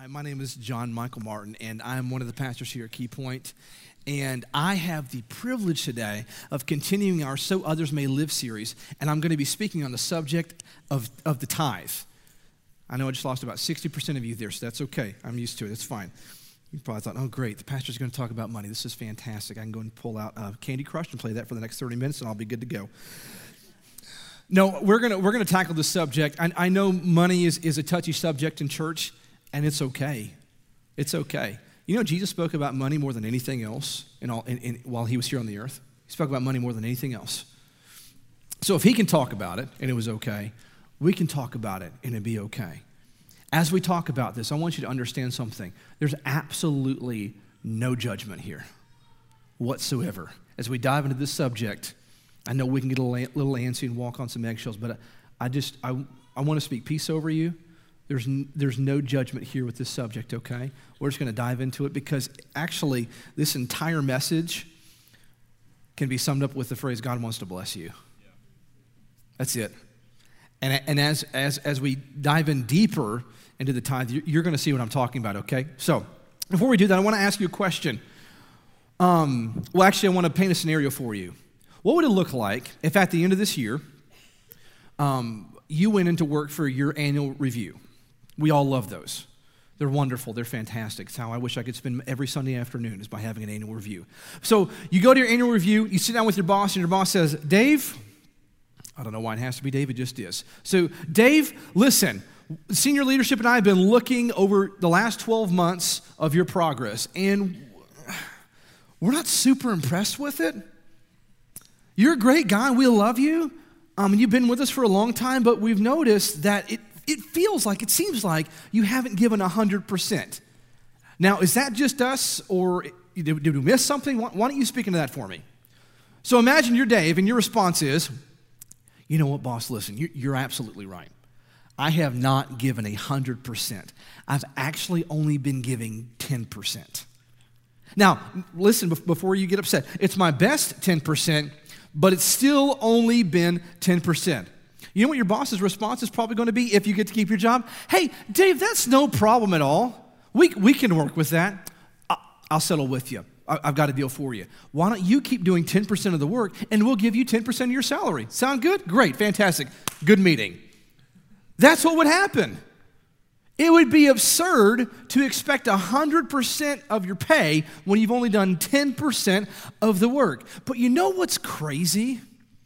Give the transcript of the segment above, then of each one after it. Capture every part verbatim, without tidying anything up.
My name is John Michael Martin, and I'm one of the pastors here at Key Point. And I have the privilege today of continuing our So Others May Live series, and I'm going to be speaking on the subject of, of the tithe. I know I just lost about sixty percent of you there, so that's okay. I'm used to it. It's fine. You probably thought, oh, great, the pastor's going to talk about money. This is fantastic. I can go and pull out uh, Candy Crush and play that for the next thirty minutes, and I'll be good to go. No, we're going to we're going to tackle this subject. I, I know money is, is a touchy subject in church, and it's okay. It's okay. You know, Jesus spoke about money more than anything else in all, in, in, while he was here on the earth. He spoke about money more than anything else. So if he can talk about it, and it was okay, we can talk about it, and it'd be okay. As we talk about this, I want you to understand something. There's absolutely no judgment here whatsoever. As we dive into this subject, I know we can get a little, little antsy and walk on some eggshells, but I just, I, I want to speak peace over you. There's, n- there's no judgment here with this subject, okay? We're just going to dive into it because actually this entire message can be summed up with the phrase, God wants to bless you. Yeah. That's it. And, and as, as, as we dive in deeper into the tithe, you're, you're going to see what I'm talking about, okay? So before we do that, I want to ask you a question. Um, well, actually, I want to paint a scenario for you. What would it look like if at the end of this year, um, you went into work for your annual review? We all love those. They're wonderful. They're fantastic. It's how I wish I could spend every Sunday afternoon is by having an annual review. So you go to your annual review, you sit down with your boss, and your boss says, Dave, I don't know why it has to be Dave, it just is. So Dave, listen, senior leadership and I have been looking over the last twelve months of your progress, and we're not super impressed with it. You're a great guy. We love you. Um, and you've been with us for a long time, but we've noticed that it It feels like, it seems like you haven't given one hundred percent. Now, is that just us, or did, did we miss something? Why, why don't you speak into that for me? So imagine you're Dave, and your response is, you know what, boss, listen, you, you're absolutely right. I have not given one hundred percent. I've actually only been giving ten percent. Now, listen, before you get upset, it's my best ten percent, but it's still only been ten percent. You know what your boss's response is probably going to be if you get to keep your job? Hey, Dave, that's no problem at all. We, we can work with that. I'll settle with you. I've got a deal for you. Why don't you keep doing ten percent of the work, and we'll give you ten percent of your salary. Sound good? Great, fantastic. Good meeting. That's what would happen. It would be absurd to expect one hundred percent of your pay when you've only done ten percent of the work. But you know what's crazy?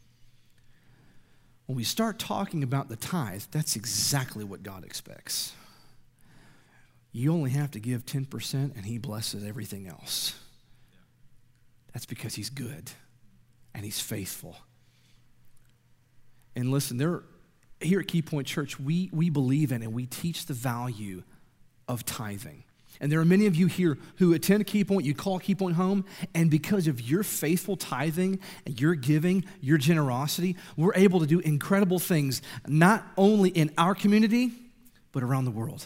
When we start talking about the tithe, that's exactly what God expects. You only have to give ten percent and he blesses everything else. That's because he's good and he's faithful. And listen, there, here at Key Point Church, we, we believe in and we teach the value of tithing. And there are many of you here who attend Key Point, you call Key Point home, and because of your faithful tithing and your giving, your generosity, we're able to do incredible things, not only in our community, but around the world.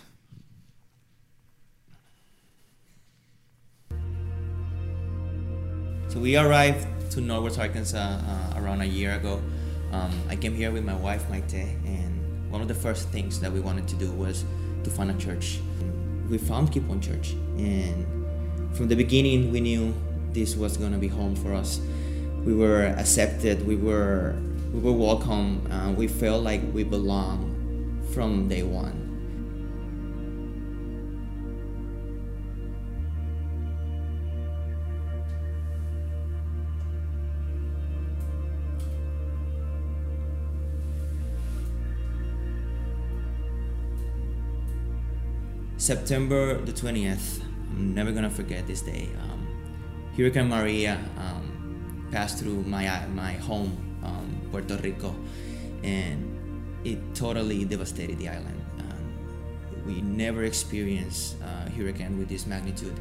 So we arrived to Northwest Arkansas uh, around a year ago. Um, I came here with my wife, Maite, and one of the first things that we wanted to do was to find a church. We found Key Point Church, and from the beginning we knew this was going to be home for us. We were accepted, we were we were welcome, uh, we felt like we belonged from day one. September the twentieth, I'm never gonna forget this day. Um, Hurricane Maria um, passed through my my home, um, Puerto Rico, and it totally devastated the island. Um, we never experienced a hurricane with this magnitude.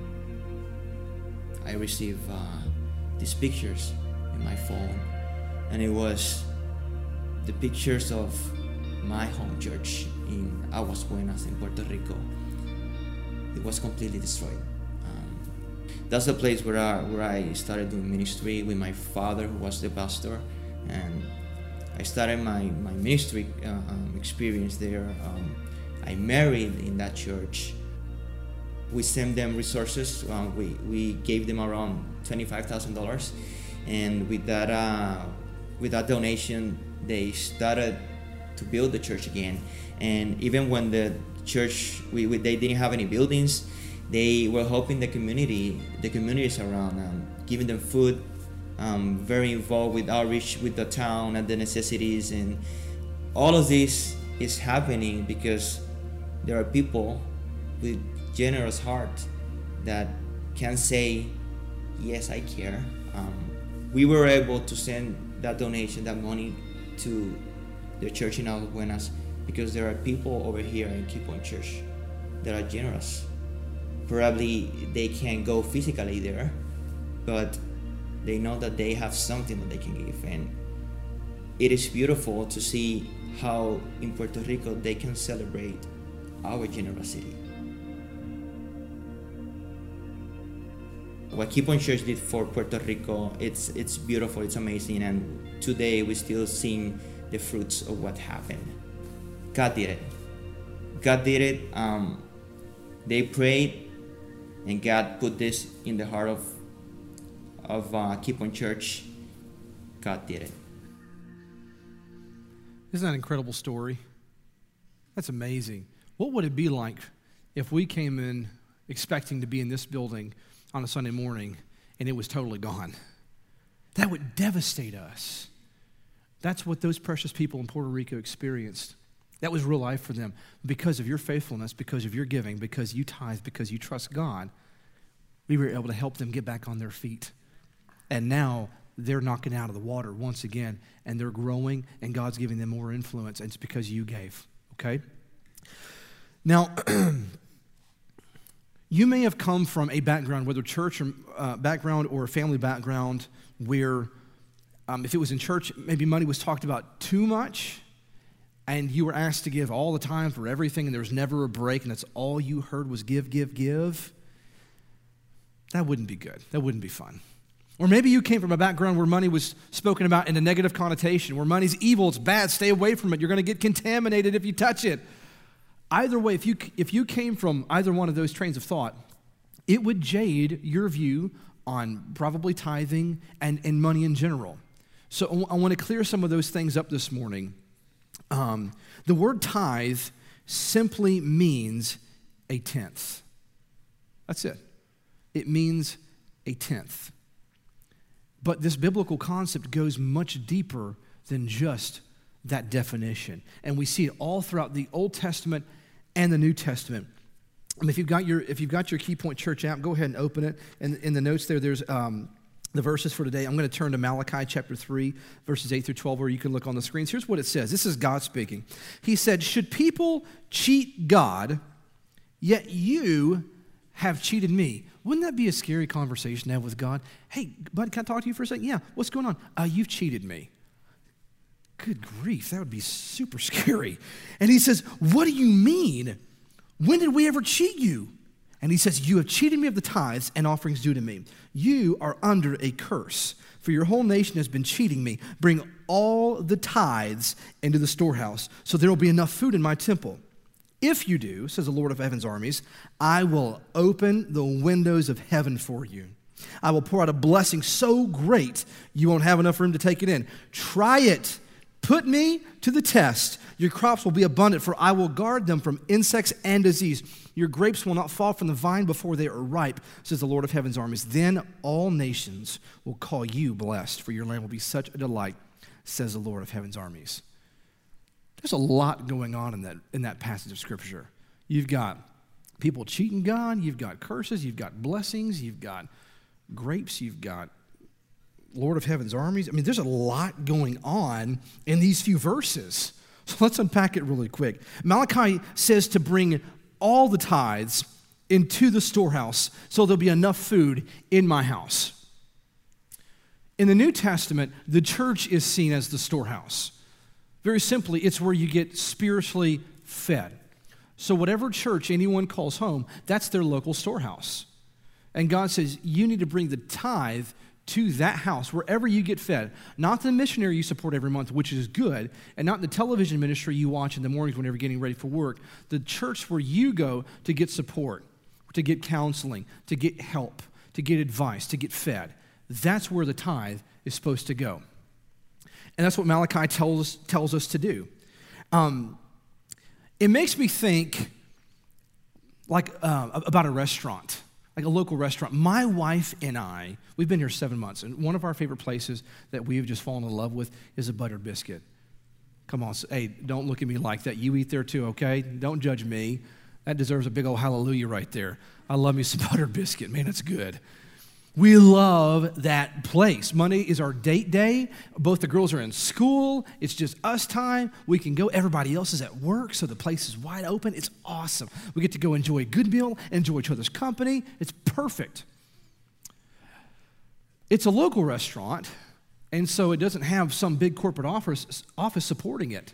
I received uh, these pictures in my phone, and it was the pictures of my home church in Aguas Buenas in Puerto Rico. It was completely destroyed. Um, that's the place where I, where I started doing ministry with my father, who was the pastor, and I started my, my ministry uh, um, experience there. Um, I married in that church. we sent them resources. Uh, we, we gave them around twenty-five thousand dollars. And with that, uh, with that donation, they started to build the church again. And even when the church, we, we they didn't have any buildings, they were helping the community, the communities around, um, giving them food, um, very involved with outreach with the town and the necessities. And all of this is happening because there are people with generous heart that can say, yes, I care. Um, we were able to send that donation, that money to the church in Aguas Buenas because there are people over here in Key Point Church that are generous. Probably they can't go physically there, but they know that they have something that they can give. And it is beautiful to see how in Puerto Rico they can celebrate our generosity. What Key Point Church did for Puerto Rico, it's it's beautiful, it's amazing, and today we still seeing the fruits of what happened. God did it. God did it. Um, they prayed, and God put this in the heart of of uh, Key Point Church. God did it. Isn't that an incredible story? That's amazing. What would it be like if we came in expecting to be in this building on a Sunday morning and it was totally gone? That would devastate us. That's what those precious people in Puerto Rico experienced. That was real life for them. Because of your faithfulness, because of your giving, because you tithe, because you trust God, we were able to help them get back on their feet. And now they're knocking out of the water once again, and they're growing, and God's giving them more influence, and it's because you gave, okay? Now, you may have come from a background, whether church or uh, background or a family background, where um, if it was in church, maybe money was talked about too much, and you were asked to give all the time for everything, and there was never a break, and that's all you heard was give, give, give. That wouldn't be good. That wouldn't be fun. Or maybe you came from a background where money was spoken about in a negative connotation, where money's evil, it's bad, stay away from it, you're going to get contaminated if you touch it. Either way, if you if you came from either one of those trains of thought, it would jade your view on probably tithing and, and money in general. So I want to clear some of those things up this morning. Um, the word tithe simply means a tenth. That's it. It means a tenth. But this biblical concept goes much deeper than just that definition. And we see it all throughout the Old Testament and the New Testament. And if you've got your if you've got your Key Point Church app, go ahead and open it. And in the notes there, there's um, the verses for today. I'm going to turn to Malachi chapter three, verses eight through twelve, where you can look on the screens. Here's what it says. This is God speaking. He said, "Should people cheat God, yet you have cheated me?" Wouldn't that be a scary conversation to have with God? Hey, bud, can I talk to you for a second? Yeah, what's going on? Uh, you've cheated me. Good grief, that would be super scary. And he says, what do you mean? When did we ever cheat you? And he says, you have cheated me of the tithes and offerings due to me. You are under a curse, for your whole nation has been cheating me. Bring all the tithes into the storehouse, so there will be enough food in my temple. If you do, says the Lord of heaven's armies, I will open the windows of heaven for you. I will pour out a blessing so great you won't have enough room to take it in. Try it. Put me to the test. Your crops will be abundant, for I will guard them from insects and disease. Your grapes will not fall from the vine before they are ripe, says the Lord of heaven's armies. Then all nations will call you blessed, for your land will be such a delight, says the Lord of heaven's armies. There's a lot going on in that in that passage of Scripture. You've got people cheating God, you've got curses, you've got blessings, you've got grapes, you've got Lord of heaven's armies. I mean, there's a lot going on in these few verses. So let's unpack it really quick. Malachi says to bring all the tithes into the storehouse so there'll be enough food in my house. In the New Testament, the church is seen as the storehouse. Very simply, it's where you get spiritually fed. So whatever church anyone calls home, that's their local storehouse. And God says, you need to bring the tithe to that house, wherever you get fed. Not the missionary you support every month, which is good, and not the television ministry you watch in the mornings whenever you're getting ready for work. The church where you go to get support, to get counseling, to get help, to get advice, to get fed. That's where the tithe is supposed to go. And that's what Malachi tells, tells us to do. Um, it makes me think like uh, about a restaurant, like a local restaurant. My wife and I, we've been here seven months, and one of our favorite places that we've just fallen in love with is a buttered biscuit. Come on, hey, don't look at me like that. You eat there too, okay? Don't judge me. That deserves a big old hallelujah right there. I love me some buttered biscuit. Man, it's good. We love that place. Monday is our date day. Both the girls are in school. It's just us time. We can go. Everybody else is at work, so the place is wide open. It's awesome. We get to go enjoy a good meal, enjoy each other's company. It's perfect. It's a local restaurant, and so it doesn't have some big corporate office, office supporting it.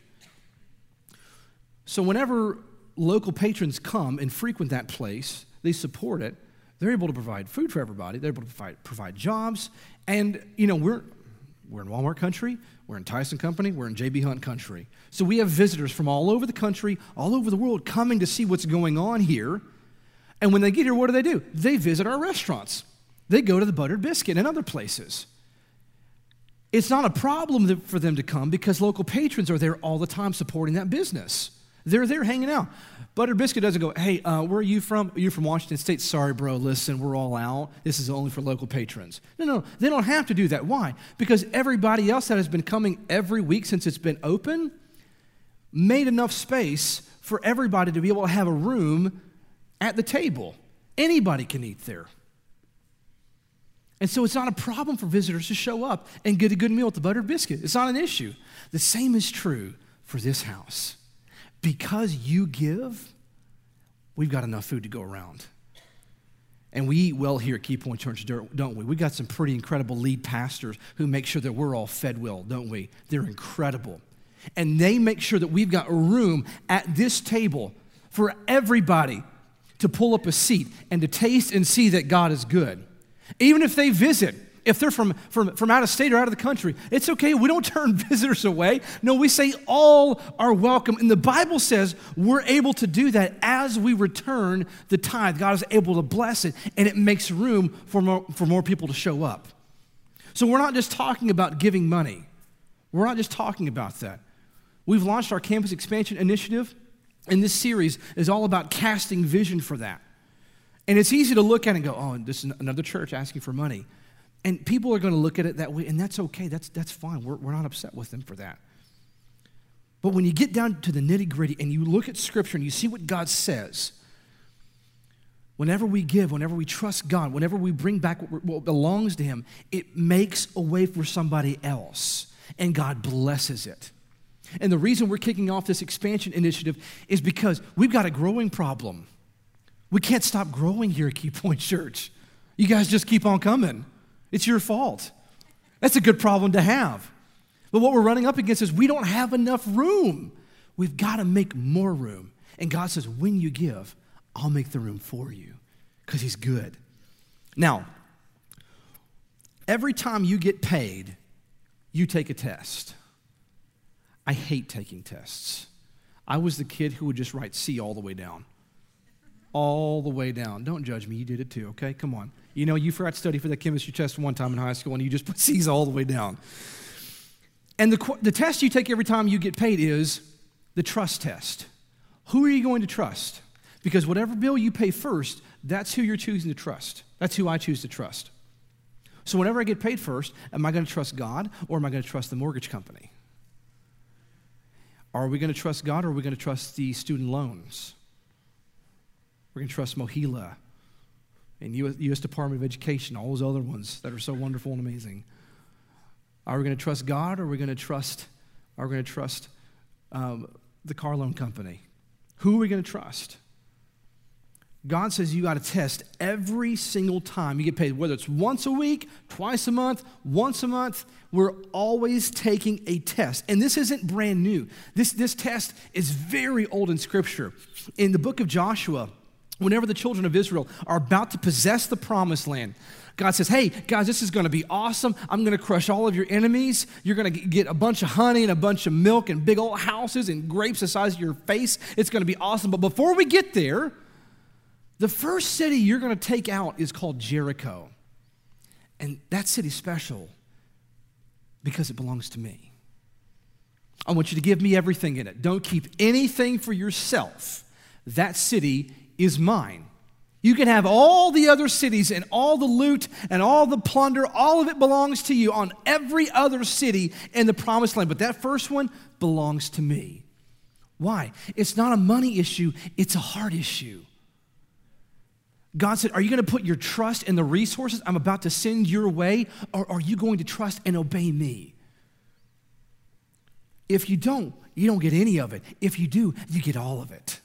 So whenever local patrons come and frequent that place, they support it. They're able to provide food for everybody. They're able to provide, provide jobs. And, you know, we're, we're in Walmart country. We're in Tyson company. We're in J B Hunt country. So we have visitors from all over the country, all over the world coming to see what's going on here. And when they get here, what do they do? They visit our restaurants. They go to the Buttered Biscuit and other places. It's not a problem for them to come because local patrons are there all the time supporting that business. They're there hanging out. Buttered Biscuit doesn't go, hey, uh, where are you from? Are you from Washington State? Sorry, bro, listen, we're all out. This is only for local patrons. No, no, they don't have to do that. Why? Because everybody else that has been coming every week since it's been open made enough space for everybody to be able to have a room at the table. Anybody can eat there. And so it's not a problem for visitors to show up and get a good meal at the Buttered Biscuit. It's not an issue. The same is true for this house. Because you give, we've got enough food to go around. And we eat well here at Key Point Church, don't we? We got some pretty incredible lead pastors who make sure that we're all fed well, don't we? They're incredible. And they make sure that we've got a room at this table for everybody to pull up a seat and to taste and see that God is good. Even if they visit, if they're from, from, from out of state or out of the country, it's okay. We don't turn visitors away. No, we say all are welcome. And the Bible says we're able to do that as we return the tithe. God is able to bless it, and it makes room for more, for more people to show up. So we're not just talking about giving money. We're not just talking about that. We've launched our campus expansion initiative, and this series is all about casting vision for that. And it's easy to look at it and go, oh, this is another church asking for money. And people are going to look at it that way, and that's okay. That's, that's fine. We're, we're not upset with them for that. But when you get down to the nitty-gritty and you look at Scripture and you see what God says, whenever we give, whenever we trust God, whenever we bring back what, what belongs to Him, it makes a way for somebody else, and God blesses it. And the reason we're kicking off this expansion initiative is because we've got a growing problem. We can't stop growing here at Key Point Church. You guys just keep on coming. It's your fault. That's a good problem to have. But what we're running up against is we don't have enough room. We've got to make more room. And God says, when you give, I'll make the room for you because He's good. Now, every time you get paid, you take a test. I hate taking tests. I was the kid who would just write C all the way down. All the way down. Don't judge me. You did it too, okay? Come on. You know, you forgot to study for that chemistry test one time in high school, and you just put C's all the way down. And the, the test you take every time you get paid is the trust test. Who are you going to trust? Because whatever bill you pay first, that's who you're choosing to trust. That's who I choose to trust. So whenever I get paid first, am I going to trust God, or am I going to trust the mortgage company? Are we going to trust God, or are we going to trust the student loans? We're going to trust Mohila and U S Department of Education, all those other ones that are so wonderful and amazing. Are we going to trust God, or are we going to trust, are we going to trust um, the car loan company? Who are we going to trust? God says you got to test every single time you get paid, whether it's once a week, twice a month, once a month. We're always taking a test. And this isn't brand new. This, this test is very old in Scripture. In the book of Joshua, whenever the children of Israel are about to possess the promised land, God says, hey, guys, this is going to be awesome. I'm going to crush all of your enemies. You're going to get a bunch of honey and a bunch of milk and big old houses and grapes the size of your face. It's going to be awesome. But before we get there, The first city you're going to take out is called Jericho. And that city's special because it belongs to me. I want you to give me everything in it. Don't keep anything for yourself. That city is mine. You can have all the other cities and all the loot and all the plunder. All of it belongs to you on every other city in the promised land. But that first one belongs to me. Why? It's not a money issue. It's a heart issue. God said, are you going to put your trust in the resources I'm about to send your way, or are you going to trust and obey me? If you don't, you don't get any of it. If you do, you get all of it.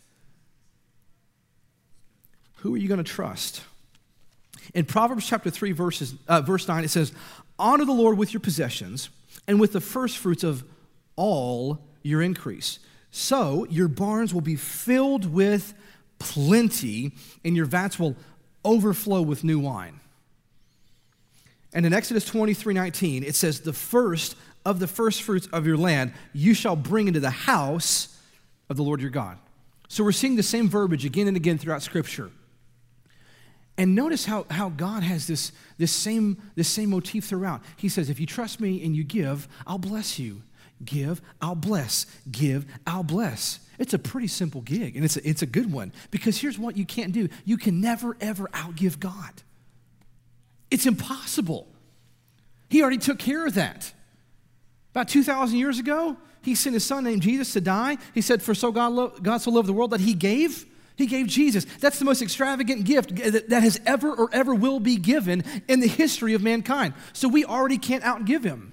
Who are you going to trust? In Proverbs chapter three, verses, uh, verse nine, it says, honor the Lord with your possessions and with the first fruits of all your increase. So your barns will be filled with plenty, and your vats will overflow with new wine. And in Exodus twenty-three nineteen, it says, the first of the first fruits of your land you shall bring into the house of the Lord your God. So we're seeing the same verbiage again and again throughout Scripture. And notice how, how God has this, this, same, this same motif throughout. He says, if you trust me and you give, I'll bless you. Give, I'll bless. Give, I'll bless. It's a pretty simple gig, and it's a, it's a good one, because here's what you can't do. You can never, ever outgive God. It's impossible. He already took care of that. About two thousand years ago, he sent his son named Jesus to die. He said, for so God, lo- God so loved the world that he gave, he gave Jesus. That's the most extravagant gift that, that has ever or ever will be given in the history of mankind. So we already can't outgive him.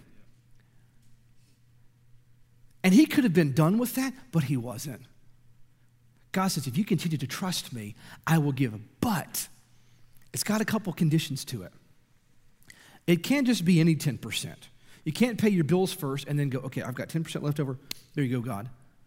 And he could have been done with that, but he wasn't. God says, if you continue to trust me, I will give. But it's got a couple conditions to it. It can't just be any ten percent. You can't pay your bills first and then go, okay, I've got ten percent left over. There you go, God.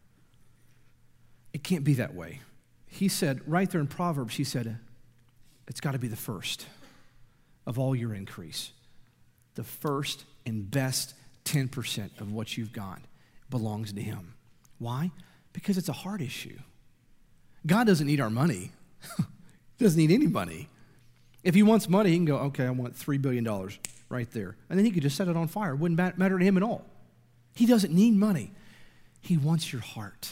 It can't be that way. He said, right there in Proverbs, he said, it's got to be the first of all your increase. The first and best ten percent of what you've got belongs to him. Why? Because it's a heart issue. God doesn't need our money. He doesn't need any money. If he wants money, he can go, okay, I want three billion dollars right there. And then he could just set it on fire. It wouldn't matter to him at all. He doesn't need money. He wants your heart.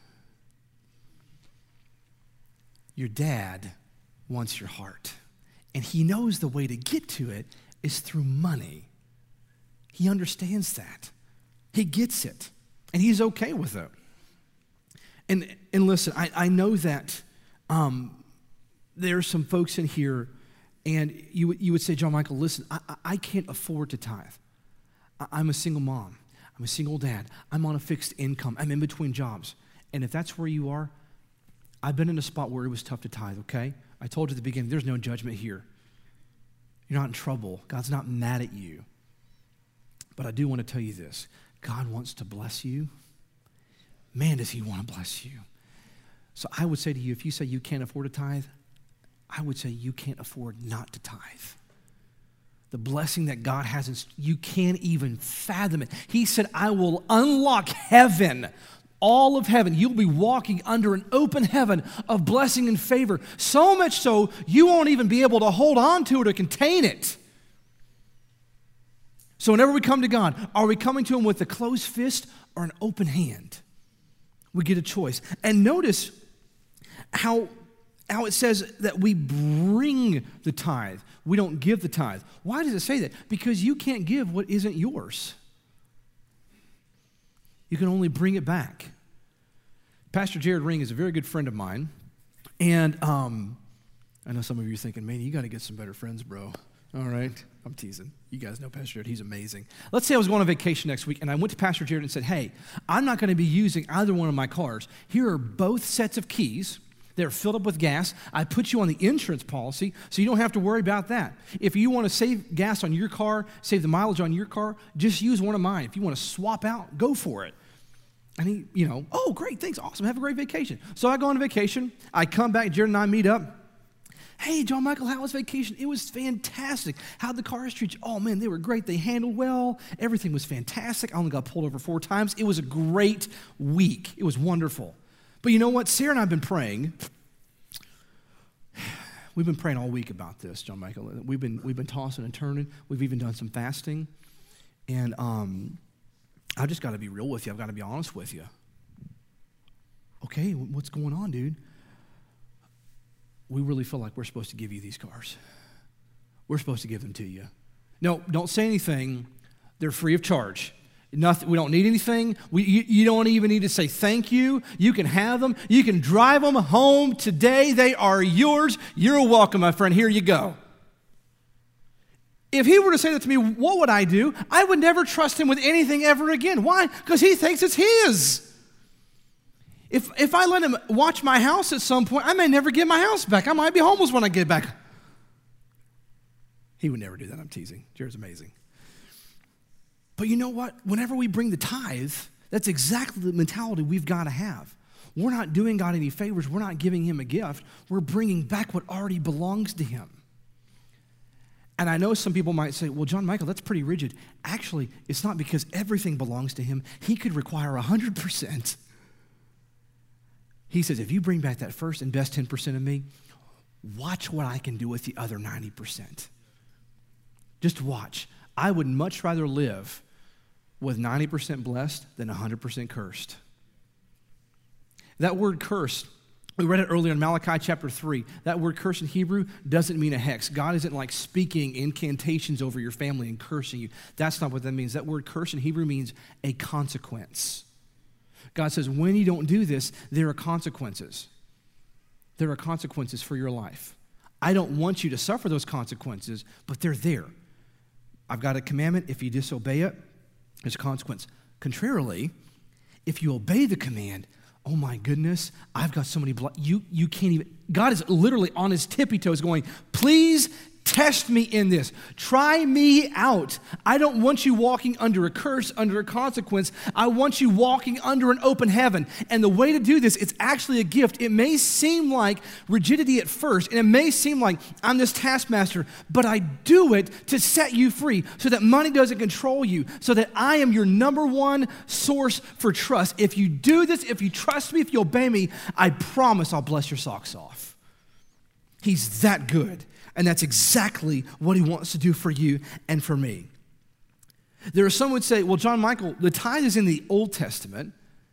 Your dad wants your heart. And he knows the way to get to it is through money. He understands that. He gets it. And he's okay with it. And and listen, I, I know that um, there are some folks in here, and you, you would say, John Michael, listen, I, I can't afford to tithe. I, I'm a single mom. I'm a single dad. I'm on a fixed income. I'm in between jobs. And if that's where you are, I've been in a spot where it was tough to tithe, okay? I told you at the beginning, there's no judgment here. You're not in trouble. God's not mad at you. But I do want to tell you this. God wants to bless you. Man, does he want to bless you. So I would say to you, if you say you can't afford to tithe, I would say you can't afford not to tithe. The blessing that God has, in, you can't even fathom it. He said, I will unlock heaven, all of heaven. You'll be walking under an open heaven of blessing and favor, so much so you won't even be able to hold on to it or contain it. So whenever we come to God, are we coming to him with a closed fist or an open hand? We get a choice. And notice how, how it says that we bring the tithe. We don't give the tithe. Why does it say that? Because you can't give what isn't yours. You can only bring it back. Pastor Jared Ring is a very good friend of mine. And um, I know some of you are thinking, man, you got to get some better friends, bro. All right, I'm teasing. You guys know Pastor Jared. He's amazing. Let's say I was going on vacation next week, and I went to Pastor Jared and said, hey, I'm not going to be using either one of my cars. Here are both sets of keys. They're filled up with gas. I put you on the insurance policy, so you don't have to worry about that. If you want to save gas on your car, save the mileage on your car, just use one of mine. If you want to swap out, go for it. And he, you know, oh, great, thanks, awesome, have a great vacation. So I go on vacation. I come back, Jared and I meet up. Hey, John Michael, how was vacation? It was fantastic. How'd the cars treat you? Oh, man, they were great. They handled well. Everything was fantastic. I only got pulled over four times. It was a great week. It was wonderful. But you know what? Sarah and I have been praying. we've been praying all week about this, John Michael. We've been we've been tossing and turning. We've even done some fasting, and um, I just got to be real with you. I've got to be honest with you. Okay, what's going on, dude? We really feel like we're supposed to give you these cars. We're supposed to give them to you. No, don't say anything. They're free of charge. Nothing. We don't need anything. We, you, you don't even need to say thank you. You can have them. You can drive them home today. They are yours. You're welcome, my friend. Here you go. If he were to say that to me, what would I do? I would never trust him with anything ever again. Why? Because he thinks it's his. If, if I let him watch my house at some point, I may never get my house back. I might be homeless when I get back. He would never do that. I'm teasing. Jared's amazing. But you know what? Whenever we bring the tithe, that's exactly the mentality we've got to have. We're not doing God any favors. We're not giving him a gift. We're bringing back what already belongs to him. And I know some people might say, well, John Michael, that's pretty rigid. Actually, it's not, because everything belongs to him. He could require one hundred percent. He says, if you bring back that first and best ten percent of me, watch what I can do with the other ninety percent. Just watch. I would much rather live with ninety percent blessed than one hundred percent cursed. That word cursed, we read it earlier in Malachi chapter three. That word curse in Hebrew doesn't mean a hex. God isn't like speaking incantations over your family and cursing you. That's not what that means. That word curse in Hebrew means a consequence. God says, when you don't do this, there are consequences. There are consequences for your life. I don't want you to suffer those consequences, but they're there. I've got a commandment. If you disobey it, there's a consequence. Contrarily, if you obey the command, oh my goodness, I've got so many blood. You, you can't even, God is literally on his tippy toes going, please test me in this. Try me out. I don't want you walking under a curse, under a consequence. I want you walking under an open heaven. And the way to do this, it's actually a gift. It may seem like rigidity at first, and it may seem like I'm this taskmaster, but I do it to set you free so that money doesn't control you, so that I am your number one source for trust. If you do this, if you trust me, if you obey me, I promise I'll bless your socks off. He's that good. And that's exactly what he wants to do for you and for me. There are some who would say, well, John Michael, the tithe is in the Old Testament,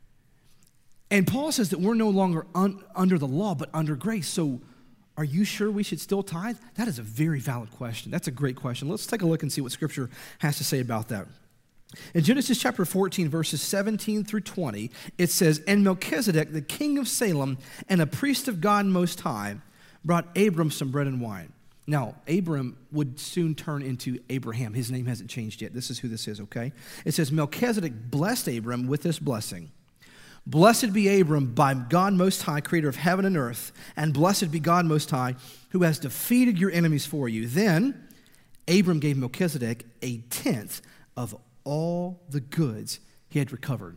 and Paul says that we're no longer un- under the law, but under grace. So are you sure we should still tithe? That is a very valid question. That's a great question. Let's take a look and see what Scripture has to say about that. In Genesis chapter fourteen, verses seventeen through twenty, it says, and Melchizedek, the king of Salem, and a priest of God Most High, brought Abram some bread and wine. Now, Abram would soon turn into Abraham. His name hasn't changed yet. This is who this is, okay? It says, Melchizedek blessed Abram with this blessing. Blessed be Abram by God Most High, creator of heaven and earth, and blessed be God Most High, who has defeated your enemies for you. Then Abram gave Melchizedek a tenth of all the goods he had recovered.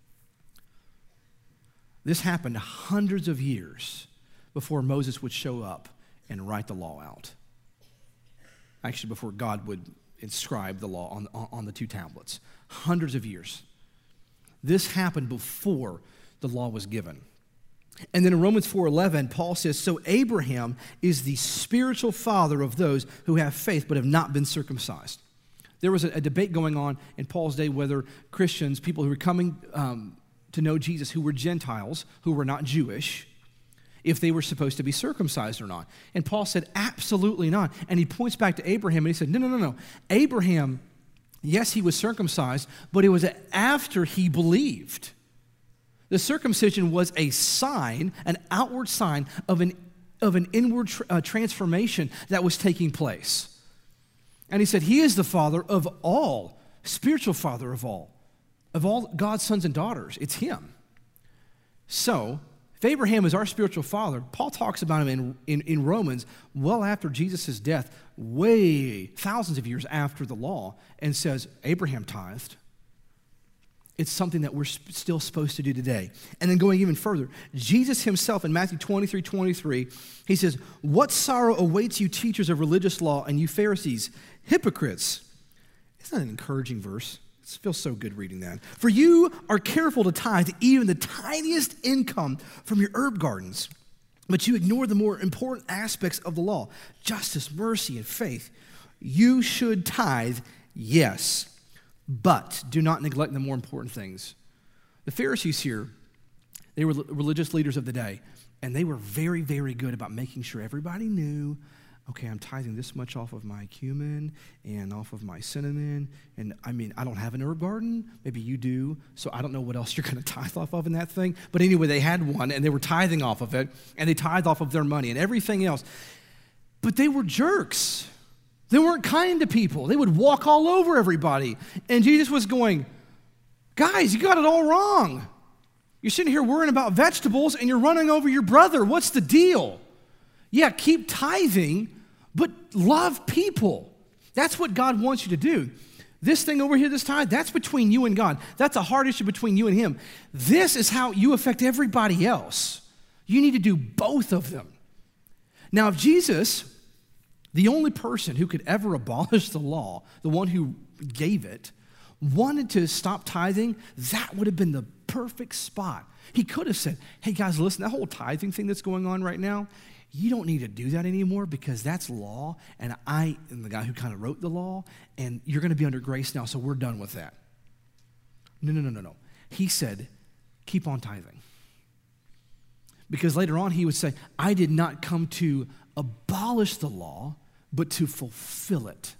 This happened hundreds of years before Moses would show up and write the law out. Actually, before God would inscribe the law on, on the two tablets. Hundreds of years. This happened before the law was given. And then in Romans four eleven, Paul says, so Abraham is the spiritual father of those who have faith but have not been circumcised. There was a, a debate going on in Paul's day whether Christians, people who were coming um, to know Jesus, who were Gentiles, who were not Jewish, if they were supposed to be circumcised or not. And Paul said, absolutely not. And he points back to Abraham and he said, no, no, no, no. Abraham, yes, he was circumcised, but it was after he believed. The circumcision was a sign, an outward sign of an, of an inward tr- uh, transformation that was taking place. And he said, he is the father of all, spiritual father of all, of all God's sons and daughters. It's him. So, if Abraham is our spiritual father, Paul talks about him in, in, in Romans well after Jesus' death, way thousands of years after the law, and says, Abraham tithed. It's something that we're sp- still supposed to do today. And then going even further, Jesus himself in Matthew twenty-three twenty-three, he says, what sorrow awaits you teachers of religious law and you Pharisees, hypocrites. Isn't that an encouraging verse? It feels so good reading that. For you are careful to tithe even the tiniest income from your herb gardens. but you ignore the more important aspects of the law, justice, mercy, and faith. You should tithe, yes, but do not neglect the more important things. The Pharisees here, they were religious leaders of the day, and they were very, very good about making sure everybody knew, okay, I'm tithing this much off of my cumin and off of my cinnamon. And I mean, I don't have an herb garden. Maybe you do. So I don't know what else you're going to tithe off of in that thing. But anyway, they had one and they were tithing off of it. And they tithed off of their money and everything else. But they were jerks. They weren't kind to people. They would walk all over everybody. And Jesus was going, guys, you got it all wrong. You're sitting here worrying about vegetables and you're running over your brother. What's the deal? Yeah, keep tithing, but love people. That's what God wants you to do. This thing over here, this tithe, that's between you and God. That's a hard issue between you and him. This is how you affect everybody else. You need to do both of them. Now, if Jesus, the only person who could ever abolish the law, the one who gave it, wanted to stop tithing, that would have been the perfect spot. He could have said, hey guys, listen, that whole tithing thing that's going on right now, you don't need to do that anymore because that's law, and I am the guy who kind of wrote the law, and you're going to be under grace now, so we're done with that. No, no, no, no, no. He said, keep on tithing. Because later on he would say, I did not come to abolish the law, but to fulfill it.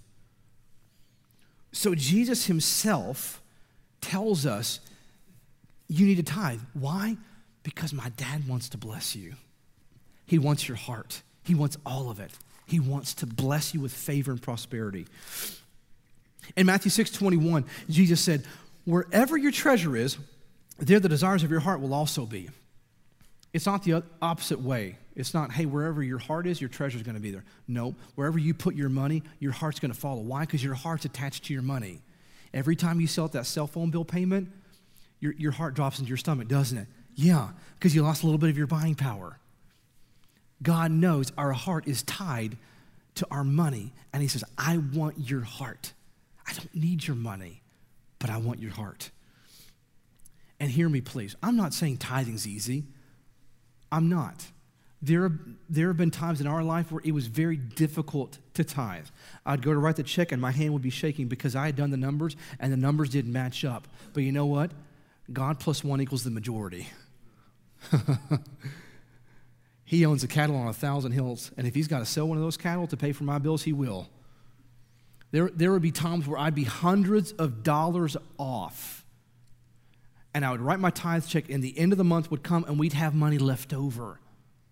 So Jesus himself tells us you need to tithe. Why? Because my dad wants to bless you. He wants your heart. He wants all of it. He wants to bless you with favor and prosperity. In Matthew six twenty-one, Jesus said, wherever your treasure is, there the desires of your heart will also be. It's not the opposite way. It's not, hey, wherever your heart is, your treasure is going to be there. No, wherever you put your money, your heart's going to follow. Why? Because your heart's attached to your money. Every time you sell that cell phone bill payment, your, your heart drops into your stomach, doesn't it? Yeah, because you lost a little bit of your buying power. God knows our heart is tied to our money, and he says, I want your heart. I don't need your money, but I want your heart. And hear me, please. I'm not saying tithing's easy. I'm not. There, there have been times in our life where it was very difficult to tithe. I'd go to write the check, and my hand would be shaking because I had done the numbers, and the numbers didn't match up. But you know what? God plus one equals the majority. He owns a cattle on a thousand hills, and if he's got to sell one of those cattle to pay for my bills, he will. There, there would be times where I'd be hundreds of dollars off, and I would write my tithe check, and the end of the month would come, and we'd have money left over.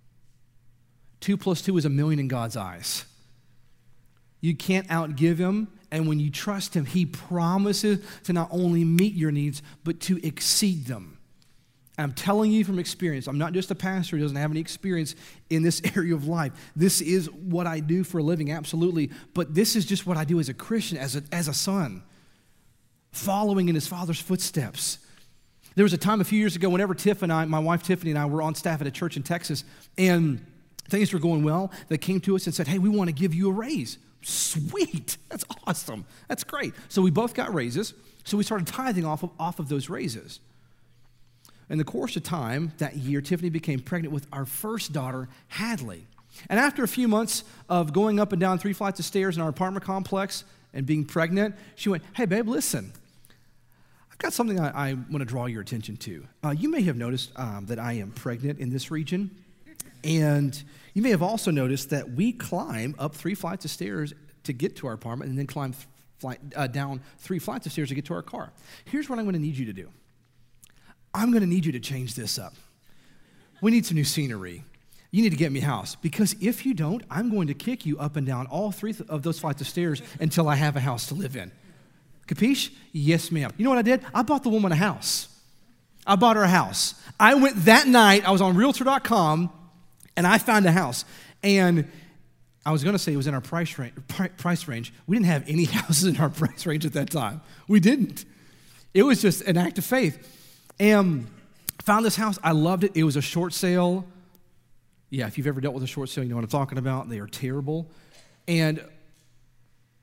Two plus two is a million in God's eyes. You can't outgive him, and when you trust him, he promises to not only meet your needs, but to exceed them. I'm telling you from experience, I'm not just a pastor who doesn't have any experience in this area of life. This is what I do for a living, absolutely. But this is just what I do as a Christian, as a, as a son, following in his father's footsteps. There was a time a few years ago whenever Tiff and I, my wife Tiffany and I were on staff at a church in Texas, and things were going well. They came to us and said, hey, we want to give you a raise. Sweet. That's awesome. That's great. So we both got raises. So we started tithing off of, off of those raises. In the course of time, that year, Tiffany became pregnant with our first daughter, Hadley. And after a few months of going up and down three flights of stairs in our apartment complex and being pregnant, she went, hey, babe, listen. I've got something I, I want to draw your attention to. Uh, you may have noticed um, that I am pregnant in this region. And you may have also noticed that we climb up three flights of stairs to get to our apartment and then climb th- flight, uh, down three flights of stairs to get to our car. Here's what I'm going to need you to do. I'm going to need you to change this up. We need some new scenery. You need to get me a house, because if you don't, I'm going to kick you up and down all three of those flights of stairs until I have a house to live in. Capiche? Yes, ma'am. You know what I did? I bought the woman a house. I bought her a house. I went that night, I was on realtor dot com, and I found a house. And I was going to say it was in our price range, price range. We didn't have any houses in our price range at that time. We didn't. It was just an act of faith. And found this house. I loved it. It was a short sale. Yeah, if you've ever dealt with a short sale, you know what I'm talking about. They are terrible. And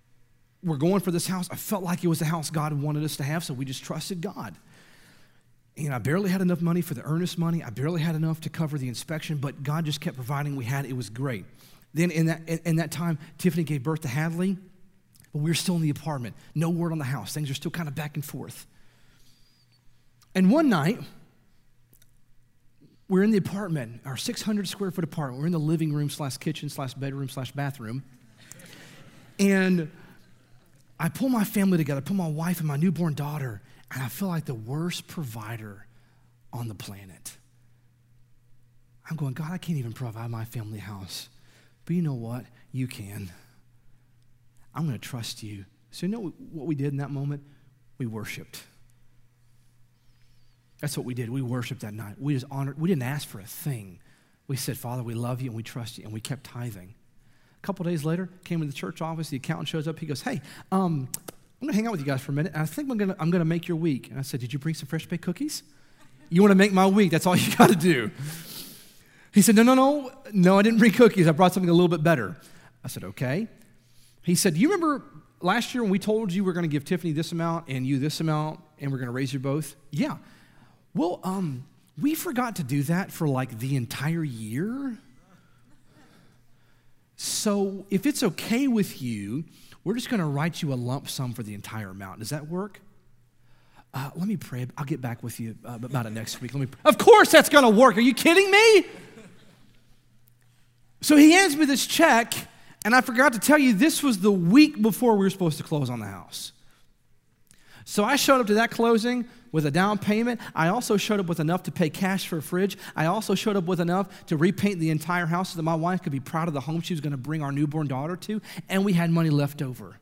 we're going for this house. I felt like it was the house God wanted us to have, so we just trusted God. And I barely had enough money for the earnest money. I barely had enough to cover the inspection, but God just kept providing. We had, it was great. Then in that, in that time, Tiffany gave birth to Hadley, but we were still in the apartment. No word on the house. Things are still kind of back and forth. And one night, we're in the apartment, our six hundred square foot apartment. We're in the living room slash kitchen slash bedroom slash bathroom. And I pull my family together, I pull my wife and my newborn daughter, and I feel like the worst provider on the planet. I'm going, God, I can't even provide my family house. But you know what? You can. I'm going to trust you. So you know what we did in that moment? We worshiped. That's what we did. We worshiped that night. We just honored. We didn't ask for a thing. We said, Father, we love you and we trust you, and we kept tithing. A couple days later, came in the church office. The accountant shows up. He goes, hey, um, I'm going to hang out with you guys for a minute, and I think I'm going to I'm going to make your week. And I said, did you bring some fresh baked cookies? You want to make my week? That's all you got to do. He said, no, no, no. No, I didn't bring cookies. I brought something a little bit better. I said, okay. He said, do you remember last year when we told you we're going to give Tiffany this amount and you this amount, and we're going to raise you both? Yeah. Well, um, we forgot to do that for like the entire year. So if it's okay with you, we're just going to write you a lump sum for the entire amount. Does that work? Uh, let me pray. I'll get back with you uh, about it next week. Let me. Of course that's going to work. Are you kidding me? So he hands me this check, and I forgot to tell you, this was the week before we were supposed to close on the house. So I showed up to that closing with a down payment. I also showed up with enough to pay cash for a fridge. I also showed up with enough to repaint the entire house so that my wife could be proud of the home she was going to bring our newborn daughter to, and we had money left over.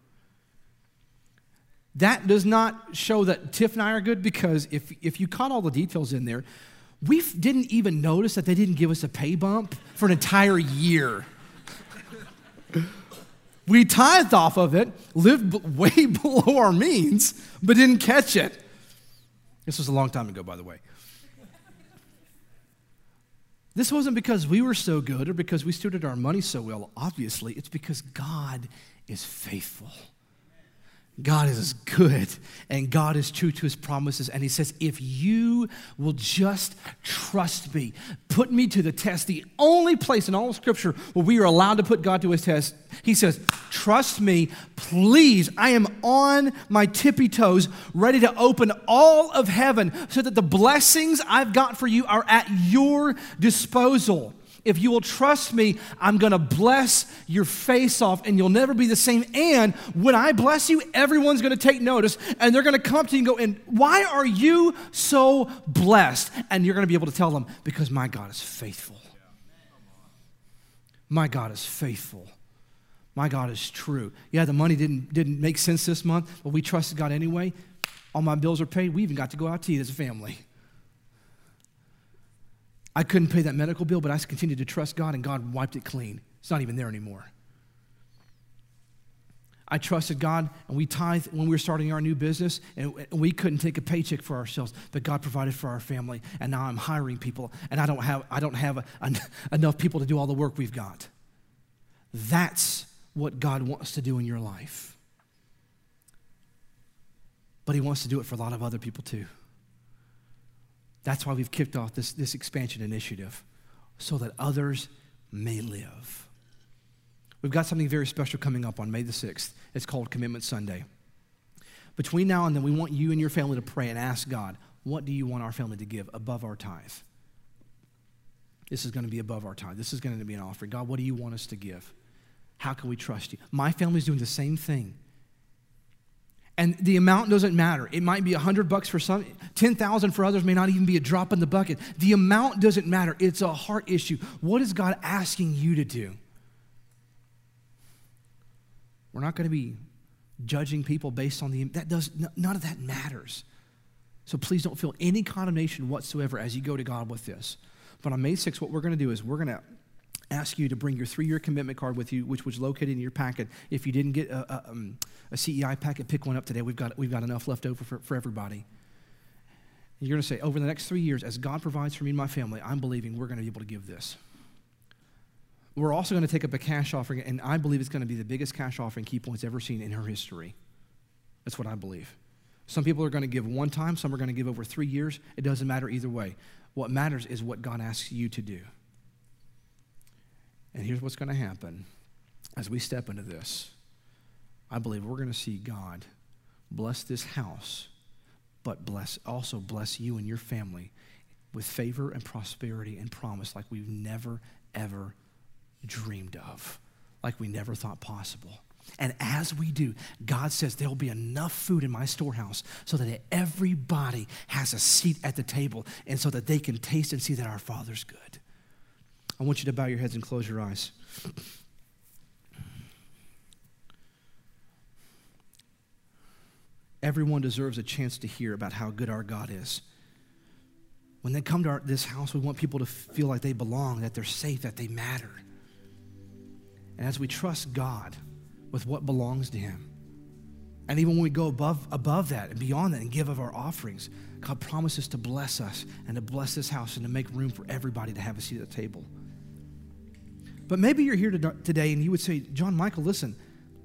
That does not show that Tiff and I are good, because if, if you caught all the details in there, we didn't even notice that they didn't give us a pay bump for an entire year. We tithed off of it, lived b- way below our means, but didn't catch it. This was a long time ago, by the way. This wasn't because we were so good or because we stewarded our money so well. Obviously, it's because God is faithful. God is good, and God is true to his promises. And he says, if you will just trust me, put me to the test, the only place in all of Scripture where we are allowed to put God to his test, he says, trust me, please. I am on my tippy toes, ready to open all of heaven so that the blessings I've got for you are at your disposal. If you will trust me, I'm going to bless your face off, and you'll never be the same. And when I bless you, everyone's going to take notice, and they're going to come up to you and go, and why are you so blessed? And you're going to be able to tell them, because my God is faithful. My God is faithful. My God is true. Yeah, the money didn't, didn't make sense this month, but we trusted God anyway. All my bills are paid. We even got to go out to eat as a family. I couldn't pay that medical bill, but I continued to trust God, and God wiped it clean. It's not even there anymore. I trusted God, and we tithed when we were starting our new business, and we couldn't take a paycheck for ourselves, but God provided for our family, and now I'm hiring people, and I don't have I don't have a, a, enough people to do all the work we've got. That's what God wants to do in your life. But he wants to do it for a lot of other people too. That's why we've kicked off this, this expansion initiative, so that others may live. We've got something very special coming up on May the sixth. It's called Commitment Sunday. Between now and then, we want you and your family to pray and ask God, what do you want our family to give above our tithe? This is going to be above our tithe. This is going to be an offering. God, what do you want us to give? How can we trust you? My family's doing the same thing. And the amount doesn't matter. It might be a hundred bucks for some, ten thousand for others may not even be a drop in the bucket. The amount doesn't matter. It's a heart issue. What is God asking you to do? We're not going to be judging people based on the, that does, none of that matters. So please don't feel any condemnation whatsoever as you go to God with this. But on May sixth, what we're going to do is we're going to ask you to bring your three-year commitment card with you, which was located in your packet. If you didn't get a, a, um, a C E I packet, pick one up today. We've got, we've got enough left over for, for everybody. And you're going to say, over the next three years, as God provides for me and my family, I'm believing we're going to be able to give this. We're also going to take up a cash offering, and I believe it's going to be the biggest cash offering Key Point's ever seen in her history. That's what I believe. Some people are going to give one time. Some are going to give over three years. It doesn't matter either way. What matters is what God asks you to do. And here's what's going to happen as we step into this. I believe we're going to see God bless this house, but bless also bless you and your family with favor and prosperity and promise like we've never, ever dreamed of, like we never thought possible. And as we do, God says there'll be enough food in my storehouse so that everybody has a seat at the table and so that they can taste and see that our Father's good. I want you to bow your heads and close your eyes. Everyone deserves a chance to hear about how good our God is. When they come to our, this house, we want people to feel like they belong, that they're safe, that they matter. And as we trust God with what belongs to him, and even when we go above, above that and beyond that and give of our offerings, God promises to bless us and to bless this house and to make room for everybody to have a seat at the table. But maybe you're here today and you would say, John Michael, listen,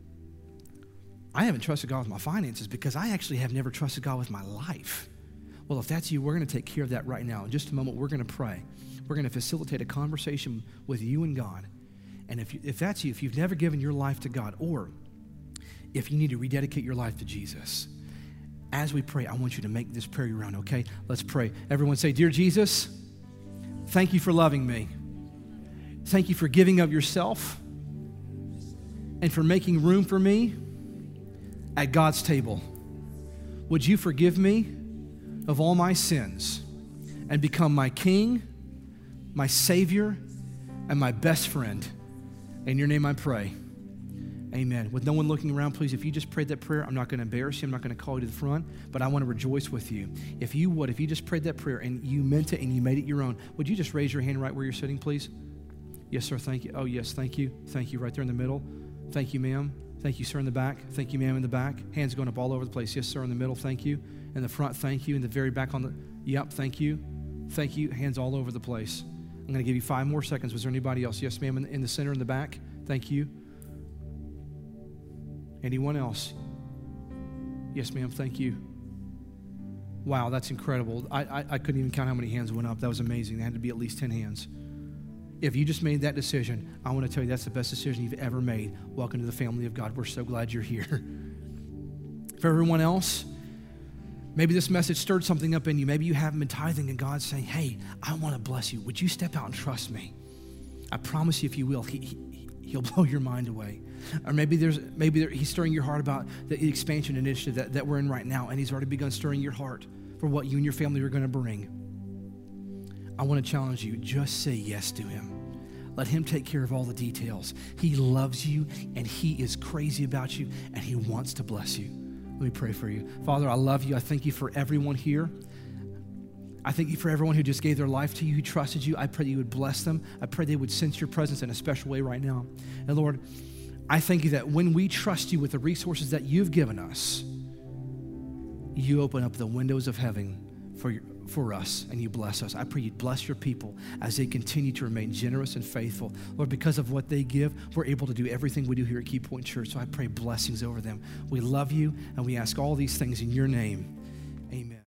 I haven't trusted God with my finances because I actually have never trusted God with my life. Well, if that's you, we're going to take care of that right now. In just a moment, we're going to pray. We're going to facilitate a conversation with you and God. And if, you, if that's you, if you've never given your life to God, or if you need to rededicate your life to Jesus, as we pray, I want you to make this prayer your own, okay? Let's pray. Everyone say, Dear Jesus, thank you for loving me. Thank you for giving of yourself and for making room for me at God's table. Would you forgive me of all my sins and become my King, my Savior, and my best friend? In your name I pray. Amen. With no one looking around, please, if you just prayed that prayer, I'm not going to embarrass you. I'm not going to call you to the front, but I want to rejoice with you. If you would, if you just prayed that prayer and you meant it and you made it your own, would you just raise your hand right where you're sitting, please? Yes, sir. Thank you. Oh, yes. Thank you. Thank you. Right there in the middle. Thank you, ma'am. Thank you, sir, in the back. Thank you, ma'am, in the back. Hands going up all over the place. Yes, sir, in the middle. Thank you. In the front, thank you. In the very back on the, yep, thank you. Thank you. Hands all over the place. I'm going to give you five more seconds. Was there anybody else? Yes, ma'am, in the, in the center, in the back. Thank you. Anyone else? Yes, ma'am, thank you. Wow, that's incredible. I, I, I couldn't even count how many hands went up. That was amazing. There had to be at least ten hands. If you just made that decision, I want to tell you that's the best decision you've ever made. Welcome to the family of God. We're so glad you're here. For everyone else, maybe this message stirred something up in you. Maybe you haven't been tithing and God's saying, hey, I want to bless you. Would you step out and trust me? I promise you if you will, he, he, he'll blow your mind away. Or maybe there's maybe there, he's stirring your heart about the expansion initiative that, that we're in right now, and he's already begun stirring your heart for what you and your family are going to bring. I want to challenge you, just say yes to him. Let him take care of all the details. He loves you, and he is crazy about you, and he wants to bless you. Let me pray for you. Father, I love you. I thank you for everyone here. I thank you for everyone who just gave their life to you, who trusted you. I pray that you would bless them. I pray they would sense your presence in a special way right now. And Lord, I thank you that when we trust you with the resources that you've given us, you open up the windows of heaven for your, for us, and you bless us. I pray you'd bless your people as they continue to remain generous and faithful. Lord, because of what they give, we're able to do everything we do here at Key Point Church. So I pray blessings over them. We love you, and we ask all these things in your name. Amen.